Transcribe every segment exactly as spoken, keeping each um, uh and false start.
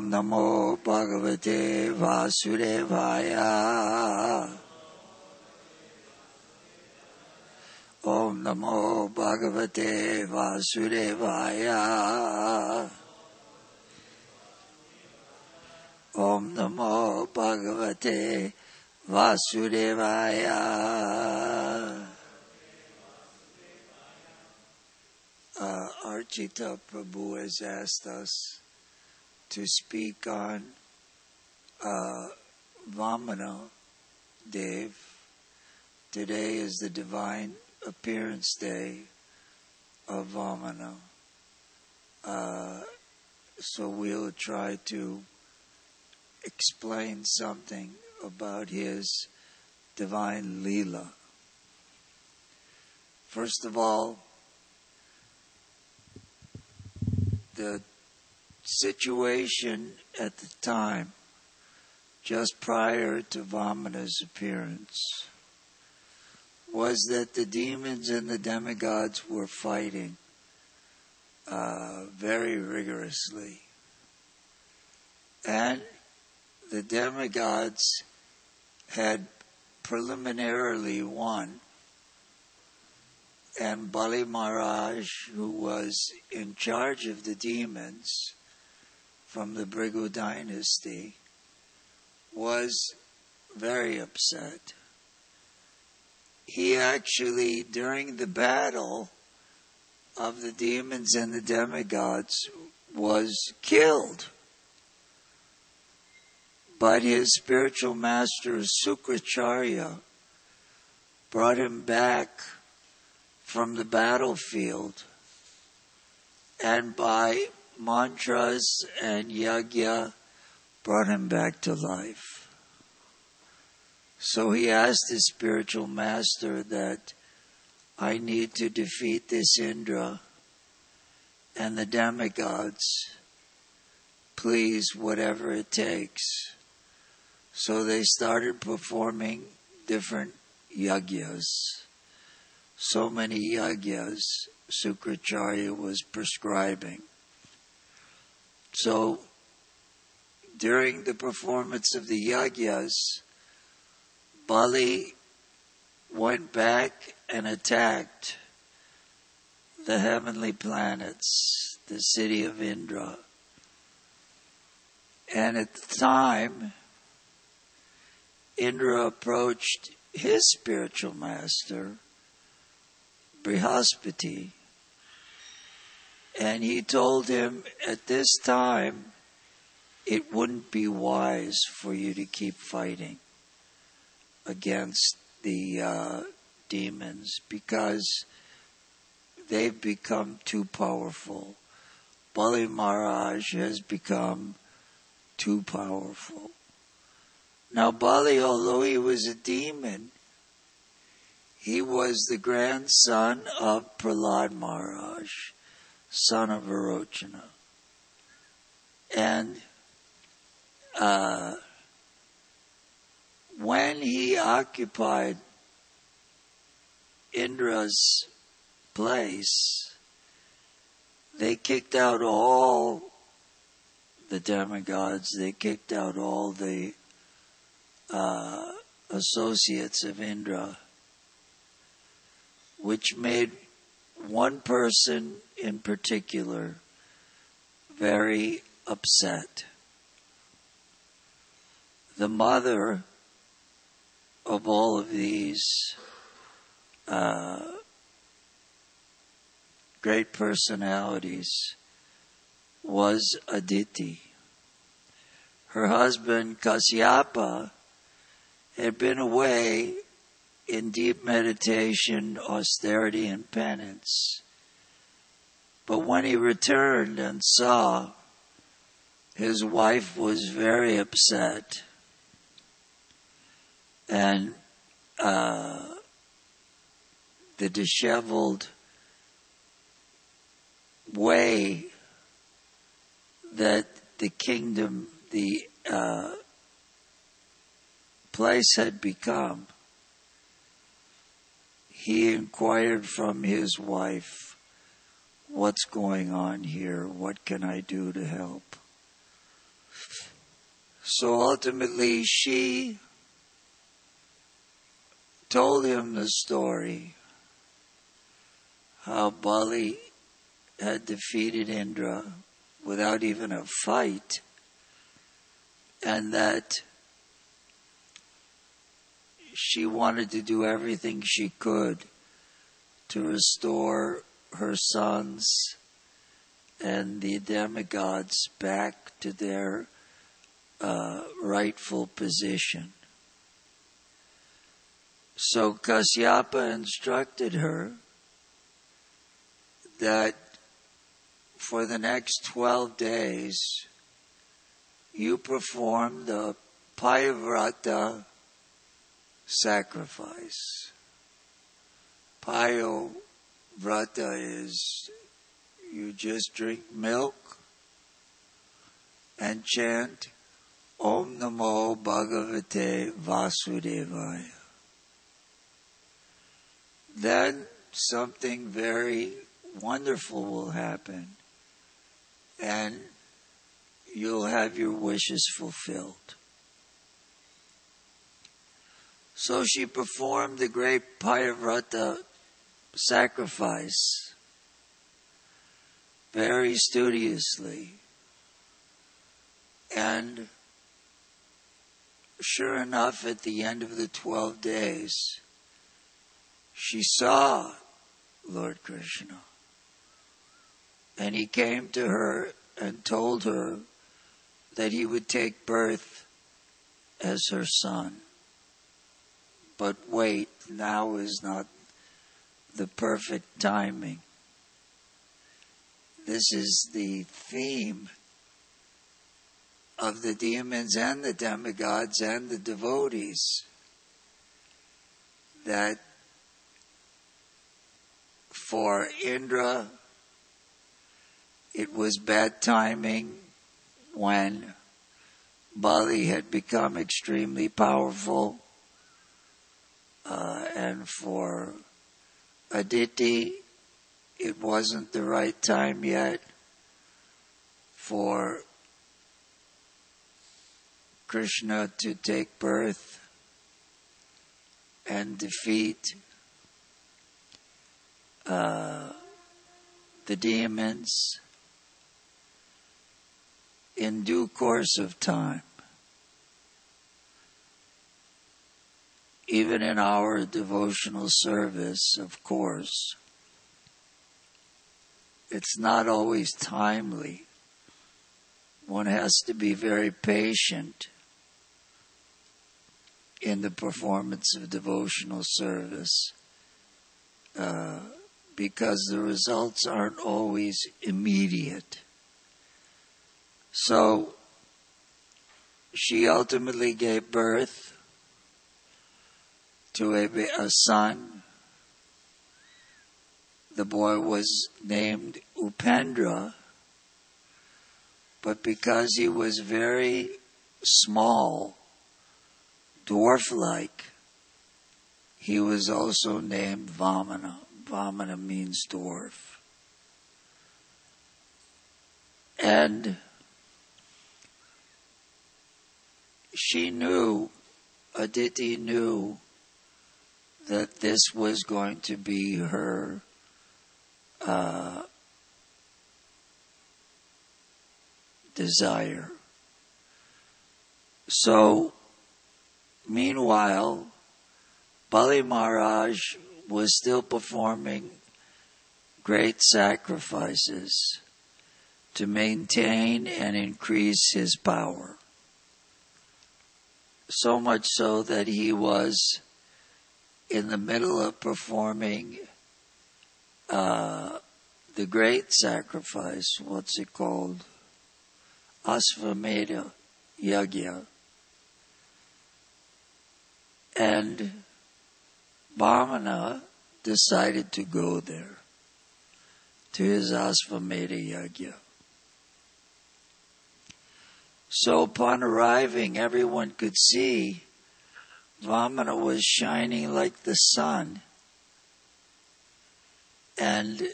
Om Namo Bhagavate Vasudevaya. Om Namo Bhagavate Vasudevaya. Om Namo Bhagavate Vasudevaya. Uh, Archita Prabhu has asked us to speak on uh, Vamana Dev. Today is the divine appearance day of Vamana. Uh, so we'll try to explain something about his divine Leela. First of all, the situation at the time, just prior to Vamana's appearance, was that the demons and the demigods were fighting uh, very rigorously. And the demigods had preliminarily won. And Bali Maharaj, who was in charge of the demons from the Bhrigu dynasty, was very upset. He actually, during the battle of the demons and the demigods, was killed. But his spiritual master, Sukracharya, brought him back from the battlefield, and by mantras and yajna brought him back to life. So he asked his spiritual master that I need to defeat this Indra and the demigods. Please, whatever it takes. So they started performing different yajnas. So many yajnas Sukracharya was prescribing. So during the performance of the yajnas, Bali went back and attacked the heavenly planets, the city of Indra. And at the time, Indra approached his spiritual master, Brihaspati, and he told him at this time it wouldn't be wise for you to keep fighting against the uh, demons because they've become too powerful. Bali Maharaj has become too powerful. Now Bali, although he was a demon, he was the grandson of Prahlad Maharaj, son of Arochana. And uh, when he occupied Indra's place, they kicked out all the demigods, they kicked out all the uh, associates of Indra, which made one person in particular very upset. The mother of all of these uh, great personalities was Aditi. Her husband, Kasyapa, had been away in deep meditation, austerity, and penance. But when he returned and saw his wife was very upset, and uh, the disheveled way that the kingdom, the uh, place had become, he inquired from his wife, what's going on here? What can I do to help? So ultimately she told him the story, how Bali had defeated Indra without even a fight, and that she wanted to do everything she could to restore her sons and the demigods back to their uh, rightful position. So Kasyapa instructed her that for the next twelve days you perform the Payavrata sacrifice. Payavrata is you just drink milk and chant Om Namo Bhagavate Vasudevaya. Then something very wonderful will happen, and you'll have your wishes fulfilled. So she performed the great Payavrata sacrifice very studiously. And sure enough, at the end of the twelve days, she saw Lord Krishna. And he came to her and told her that he would take birth as her son. But wait, now is not the perfect timing. This is the theme of the demons and the demigods and the devotees, that for Indra it was bad timing when Bali had become extremely powerful, uh, and for Aditi it wasn't the right time yet for Krishna to take birth and defeat uh, the demons. In due course of time, even in our devotional service, of course, it's not always timely. One has to be very patient in the performance of devotional service, uh, because the results aren't always immediate. So she ultimately gave birth to a, a son. The boy was named Upendra, but because he was very small, dwarf-like, he was also named Vamana. Vamana means dwarf. And she knew, Aditi knew, that this was going to be her uh, desire. So, meanwhile, Bali Maharaj was still performing great sacrifices to maintain and increase his power. So much so that he was in the middle of performing uh, the great sacrifice. What's it called? Asvamedha Yagya. And Vamana decided to go there to his Asvamedha Yagya. So upon arriving, everyone could see Vamana was shining like the sun. And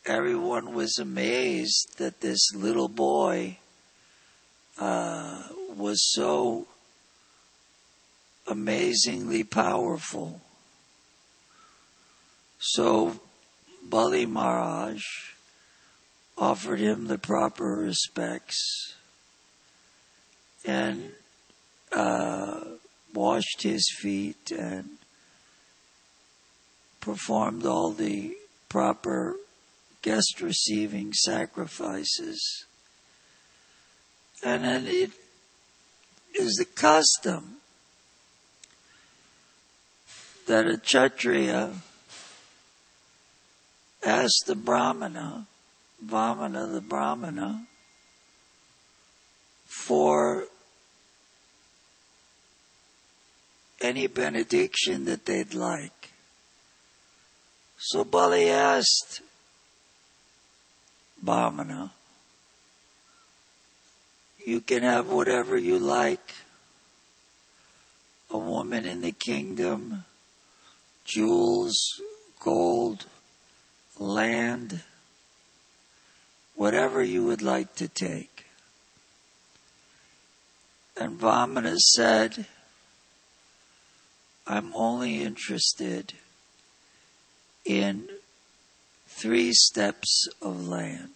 everyone was amazed that this little boy uh, was so amazingly powerful. So Bali Maharaj offered him the proper respects and uh, washed his feet and performed all the proper guest receiving sacrifices. And then it is the custom that a Kshatriya asked the Brahmana, Vamana the Brahmana, for any benediction that they'd like. So Bali asked Vamana, you can have whatever you like. A woman in the kingdom, jewels, gold, land, whatever you would like to take. And Vamana said, I'm only interested in three steps of land.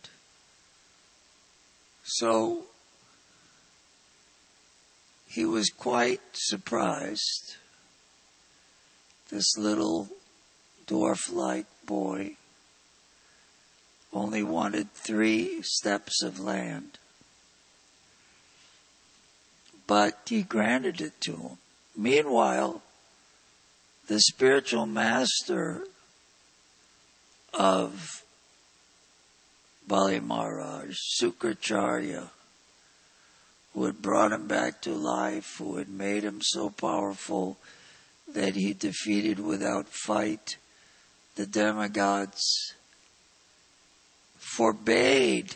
So he was quite surprised. This little dwarf-like boy only wanted three steps of land. But he granted it to him. Meanwhile, the spiritual master of Bali Maharaj, Sukracharya, who had brought him back to life, who had made him so powerful that he defeated without fight the demigods, forbade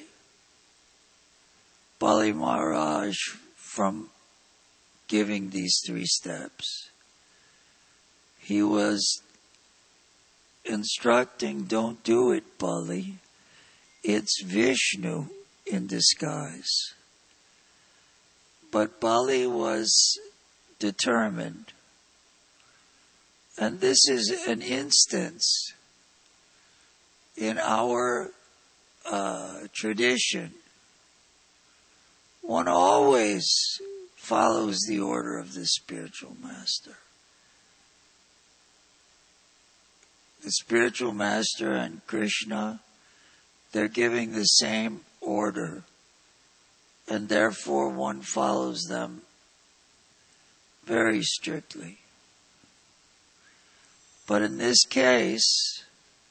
Bali Maharaj from giving these three steps. He was instructing, don't do it, Bali. It's Vishnu in disguise. But Bali was determined. And this is an instance in our uh, tradition. One always follows the order of the spiritual master. The spiritual master and Krishna, they're giving the same order, and therefore one follows them very strictly. But in this case,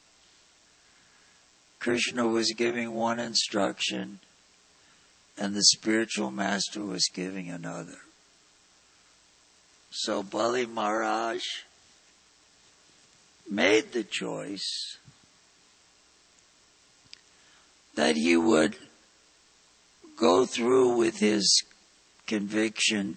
Krishna was giving one instruction and the spiritual master was giving another. So Bali Maharaj made the choice that he would go through with his conviction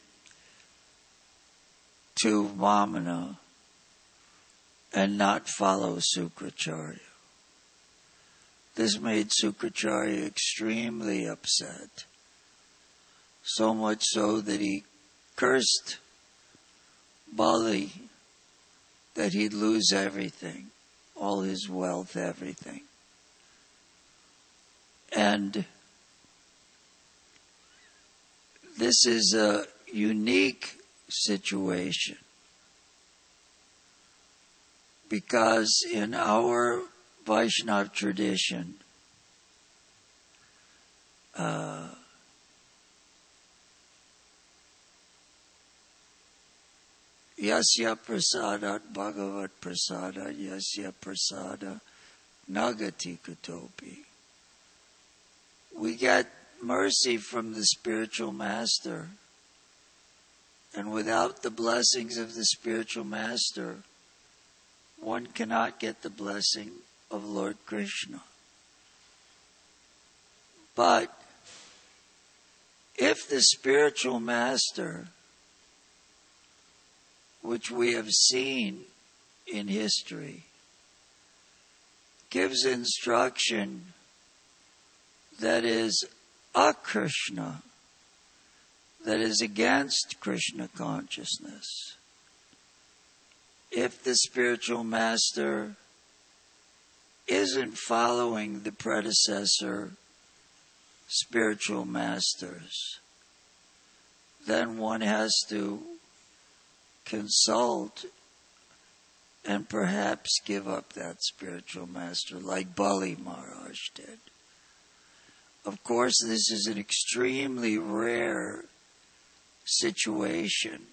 to Vamana and not follow Sukracharya. This made Sukracharya extremely upset, so much so that he cursed Bali that he'd lose everything, all his wealth, everything. And this is a unique situation because in our Vaishnava tradition, uh, Yasya prasadat bhagavat prasada yasya prasada nagati kutopi. We get mercy from the spiritual master, and without the blessings of the spiritual master, one cannot get the blessing of Lord Krishna. But if the spiritual master, which we have seen in history, gives instruction that is a-Krishna, that is against Krishna consciousness. If the spiritual master isn't following the predecessor spiritual masters, then one has to consult and perhaps give up that spiritual master, like Bali Maharaj did. Of course, this is an extremely rare situation.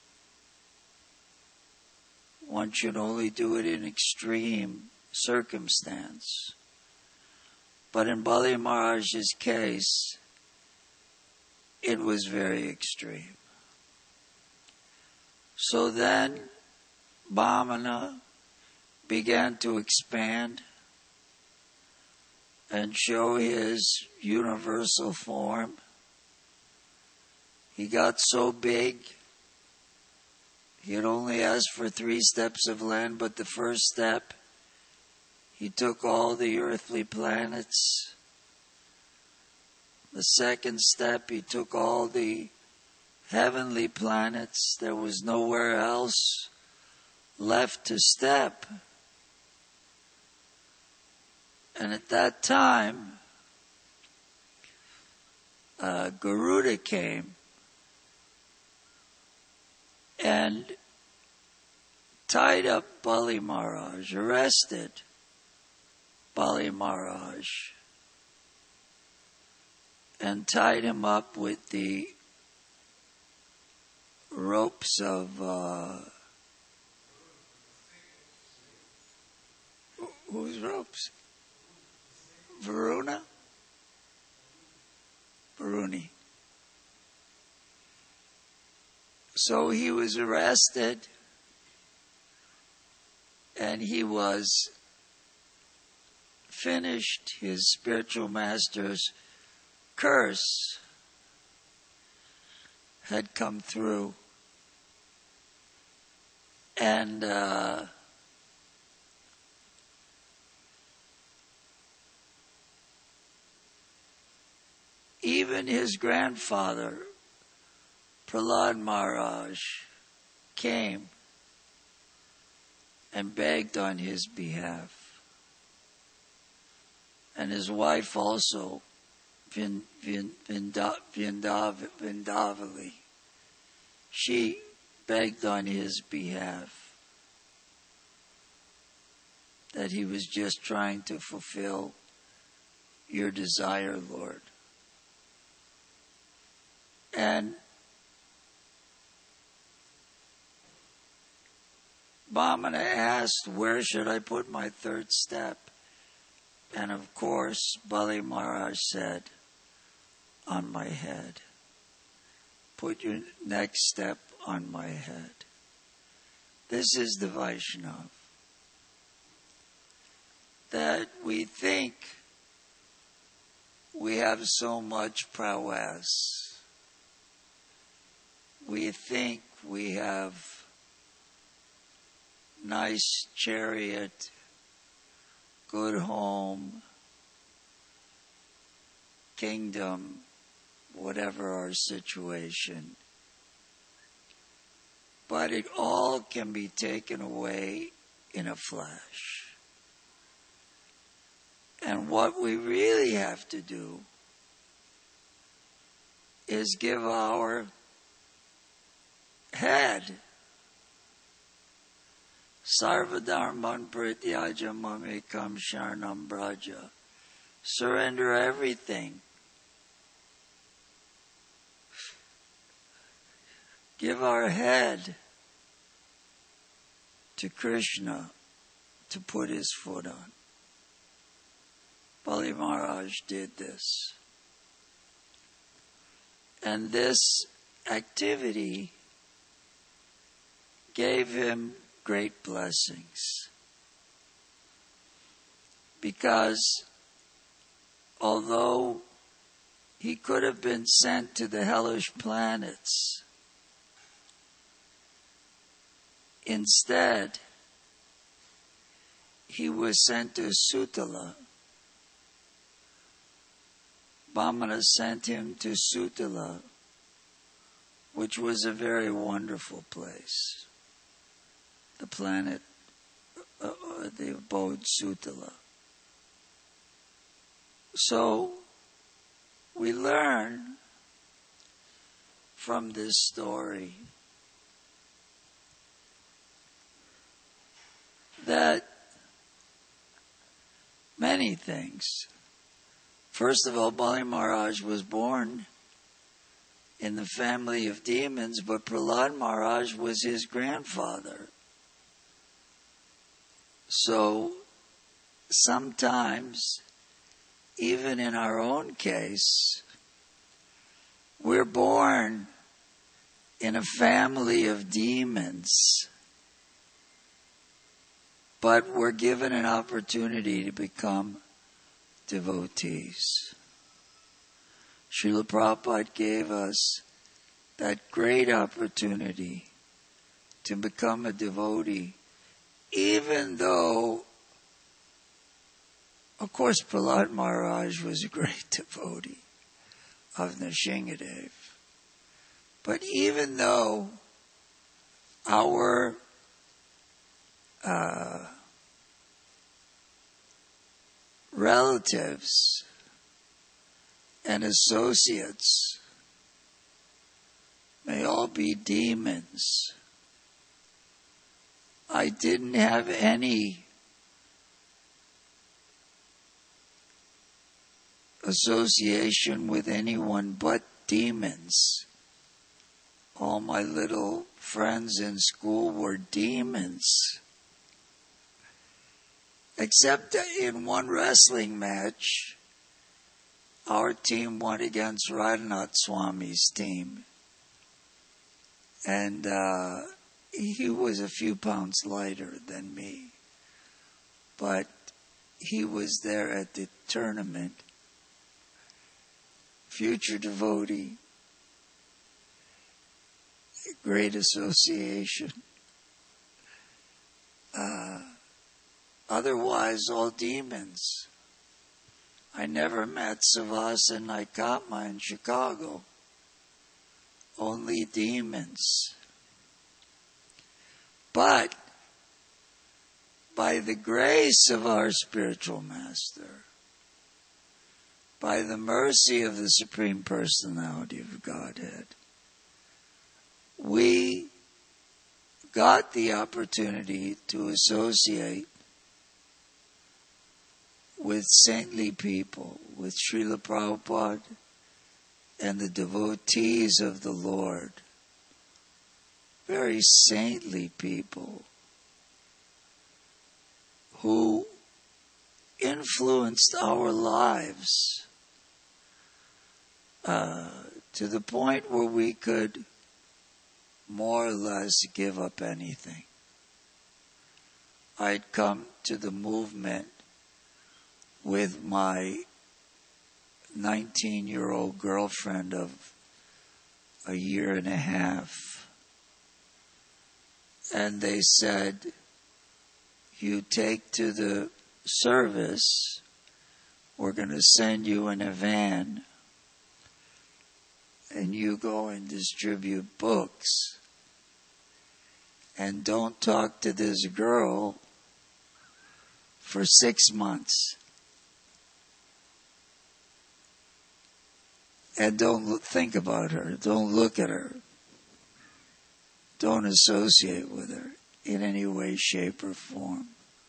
One should only do it in extreme circumstance. But in Bali Maharaj's case, it was very extreme. So then, Vamana began to expand and show his universal form. He got so big, he had only asked for three steps of land, but the first step, he took all the earthly planets. The second step, he took all the heavenly planets. There was nowhere else left to step. And at that time, uh, Garuda came and tied up Bali Maharaj, arrested Bali Maharaj, and tied him up with the ropes of uh, whose ropes? Varuna? Varuni. So he was arrested, and he was finished. His spiritual master's curse had come through. And uh, even his grandfather, Prahlad Maharaj, came and begged on his behalf. And his wife also, Vind, Vind, Vinda, Vindav, Vindavali, she begged on his behalf that he was just trying to fulfill your desire, Lord. And Vamana asked, where should I put my third step? And of course, Bali Maharaj said, on my head. Put your next step on my head. This is the Vaishnava. That we think we have so much prowess. We think we have nice chariot, good home, kingdom, whatever our situation. But it all can be taken away in a flash. And what we really have to do is give our head Sarvadharman Prityaja Mamekam Sharanam Braja. Surrender everything. Give our head to Krishna to put his foot on. Bali Maharaj did this. And this activity gave him great blessings. Because although he could have been sent to the hellish planets, instead, he was sent to Sutala. Vamana sent him to Sutala, which was a very wonderful place. The planet, uh, uh, the abode Sutala. So, we learn from this story that many things. First of all, Bali Maharaj was born in the family of demons, but Prahlad Maharaj was his grandfather. So, sometimes, even in our own case, we're born in a family of demons, but we're given an opportunity to become devotees. Srila Prabhupada gave us that great opportunity to become a devotee, even though, of course, Prahlad Maharaj was a great devotee of Nrsingadev. But even though our uh, relatives and associates may all be demons, I didn't have any association with anyone but demons. All my little friends in school were demons. Except in one wrestling match, our team won against Radhanath Swami's team. And uh, he was a few pounds lighter than me. But he was there at the tournament. Future devotee. Great association. Uh, otherwise, all demons. I never met Savasa Naikatma in Chicago. Only demons. But, by the grace of our spiritual master, by the mercy of the Supreme Personality of Godhead, we got the opportunity to associate with saintly people, with Srila Prabhupada and the devotees of the Lord. Very saintly people who influenced our lives uh, to the point where we could more or less give up anything. I'd come to the movement with my nineteen-year-old girlfriend of a year and a half. And they said, you take to the service, we're going to send you in a van, and you go and distribute books. And don't talk to this girl for six months. And don't look, think about her. Don't look at her. Don't associate with her in any way, shape, or form.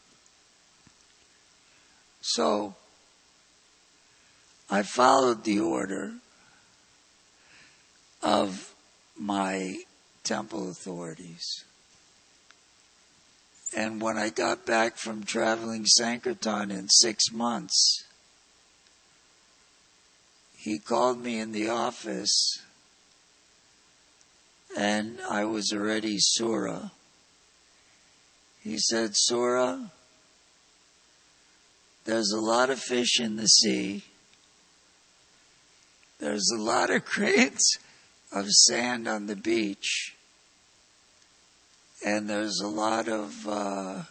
So, I followed the order of my temple authorities. And when I got back from traveling Sankirtan in six months, he called me in the office, and I was already Sura. He said, Sura, there's a lot of fish in the sea. There's a lot of grains of sand on the beach. And there's a lot of, uh,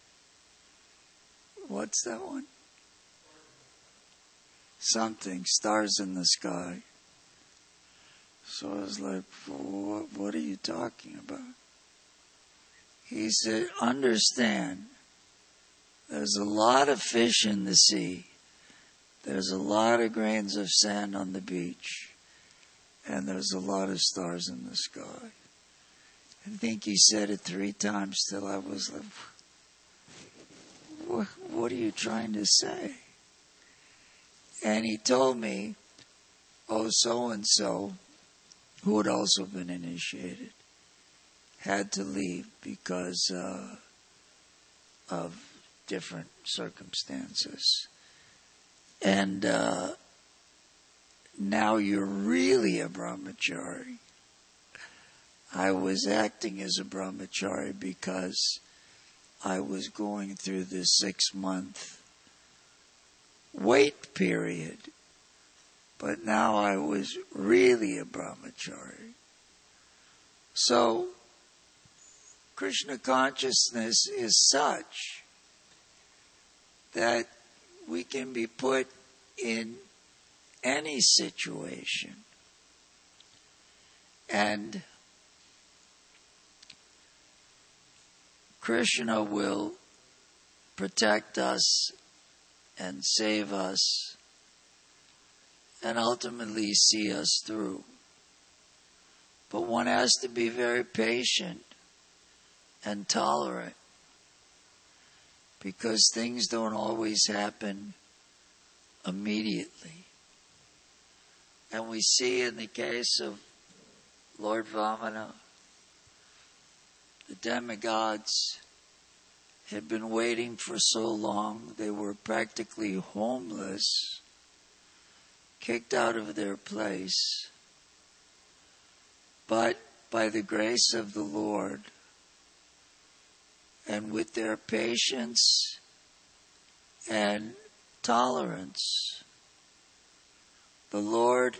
what's that one? Something, stars in the sky. So I was like, what, what are you talking about? He said, understand, there's a lot of fish in the sea. There's a lot of grains of sand on the beach. And there's a lot of stars in the sky. I think he said it three times till I was like, what, what are you trying to say? And he told me, oh, so-and-so, who had also been initiated, had to leave because uh, of different circumstances. And uh, now you're really a brahmachari. I was acting as a brahmachari because I was going through this six-month wait period. But now I was really a brahmachari. So, Krishna consciousness is such that we can be put in any situation. And Krishna will protect us and save us and ultimately see us through. But one has to be very patient and tolerant because things don't always happen immediately. And we see in the case of Lord Vamana, the demigods had been waiting for so long, they were practically homeless, kicked out of their place. But by the grace of the Lord, and with their patience and tolerance, the Lord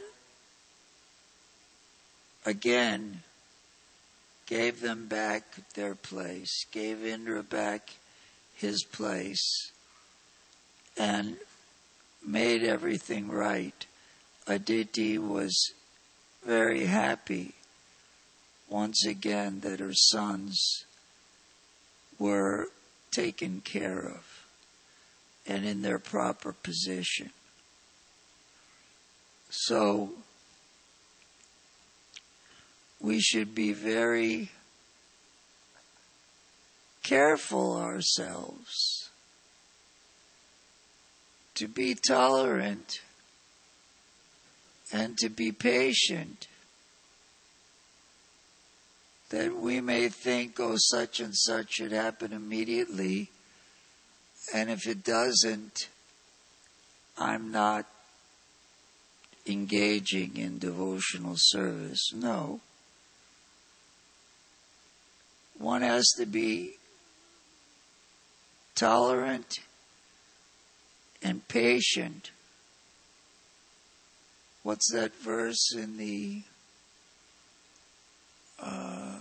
again gave them back their place, gave Indra back his place, and made everything right. Aditi was very happy once again that her sons were taken care of and in their proper position. So, we should be very careful ourselves to be tolerant and to be patient, that we may think, oh, such and such should happen immediately, and if it doesn't, I'm not engaging in devotional service. No. One has to be tolerant and patient. What's that verse in the uh,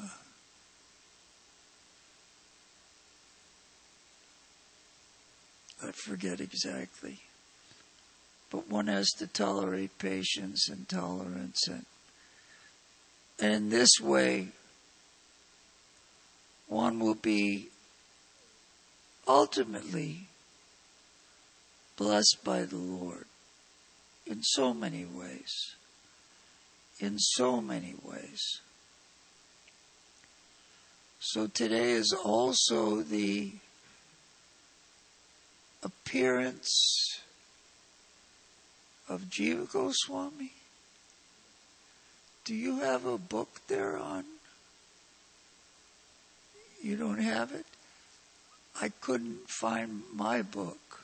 I forget exactly. But one has to tolerate patience and tolerance. And, and in this way, one will be ultimately blessed by the Lord in so many ways. In so many ways. So today is also the appearance of Jiva Goswami. Do you have a book there on? You don't have it? I couldn't find my book.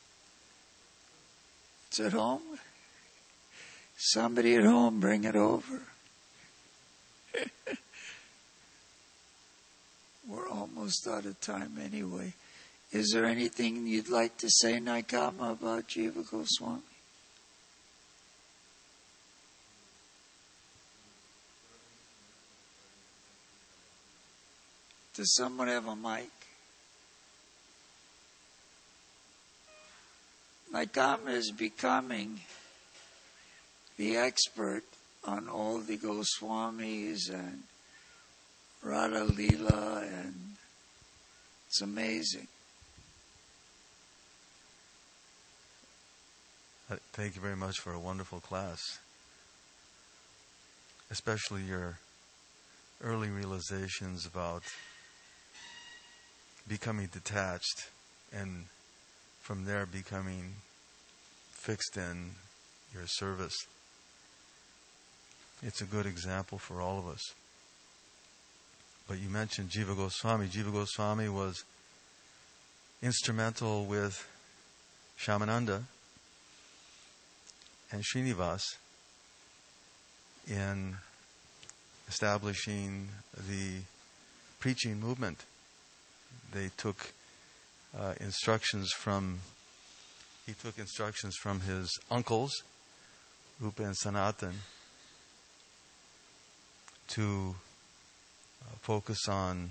It's at home? Somebody at home, bring it over. We're almost out of time anyway. Is there anything you'd like to say, Naikama, about Jiva Goswami? Does someone have a mic? Naikama is becoming the expert on all the Goswamis and Radha Leela, and it's amazing. Thank you very much for a wonderful class, especially your early realizations about becoming detached and from there becoming fixed in your service. It's a good example for all of us. But you mentioned Jiva Goswami. Jiva Goswami was instrumental with Shyamananda and Srinivas in establishing the preaching movement. They took uh, instructions from, he took instructions from his uncles, Rupa and Sanatan, to uh, focus on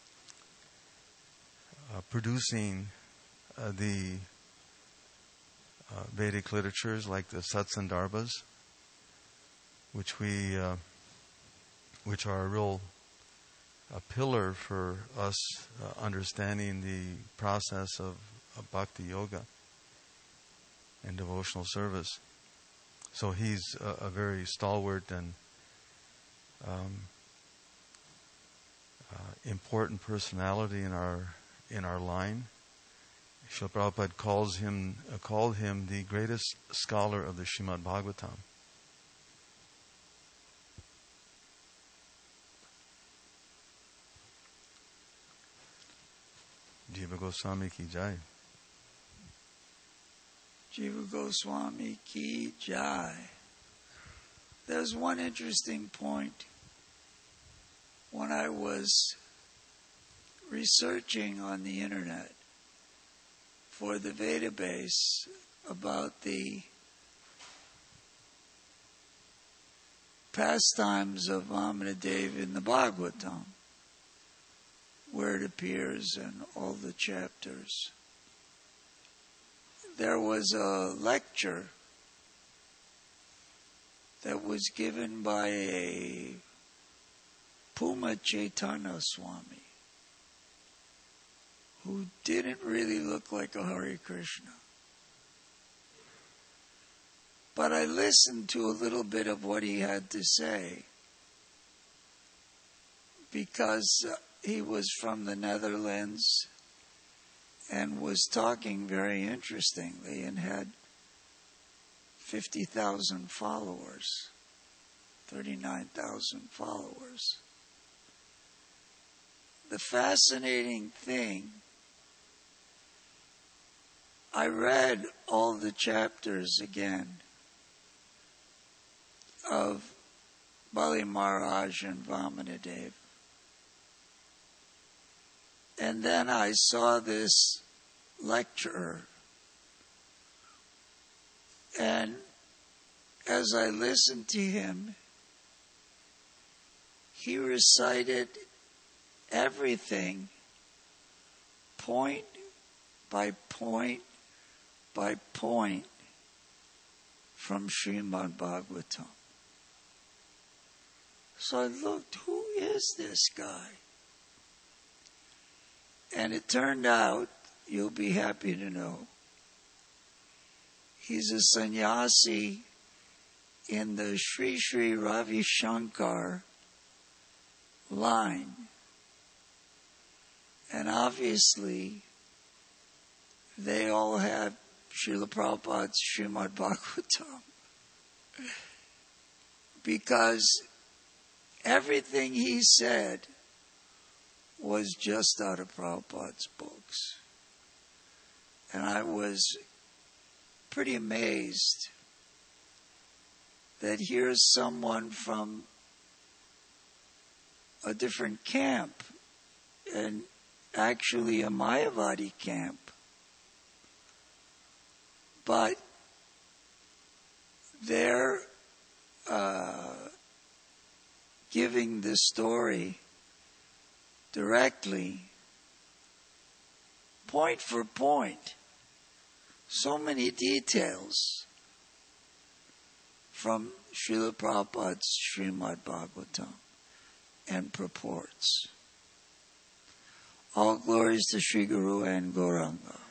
uh, producing uh, the uh, Vedic literatures like the Satsandarbhas, which we, uh, which are a real a pillar for us uh, understanding the process of, of bhakti yoga and devotional service. So he's a, a very stalwart and um, uh, important personality in our in our line. Srila Prabhupada calls him uh, called him the greatest scholar of the Srimad Bhagavatam. Jiva Goswami ki jai. Jiva Goswami ki jai. There's one interesting point. When I was researching on the internet for the Vedabase about the pastimes of Vamanadeva in the Bhagavatam, where it appears in all the chapters, there was a lecture that was given by a Puma Chaitanya Swami, who didn't really look like a Hare Krishna. But I listened to a little bit of what he had to say, because he was from the Netherlands and was talking very interestingly and had fifty thousand followers, thirty-nine thousand followers. The fascinating thing, I read all the chapters again of Bali Maharaj and Vamanadeva. And then I saw this lecturer, and as I listened to him, he recited everything point by point by point from Srimad Bhagavatam. So I looked, who is this guy? And it turned out, you'll be happy to know, he's a sannyasi in the Sri Sri Ravi Shankar line. And obviously, they all have Srila Prabhupada's Srimad Bhagavatam. Because everything he said was just out of Prabhupada's books. And I was pretty amazed that here's someone from a different camp, and actually a Mayavadi camp, but they're uh, giving the story directly, point for point, so many details from Srila Prabhupada's Srimad Bhagavatam and purports. All glories to Sri Guru and Gauranga.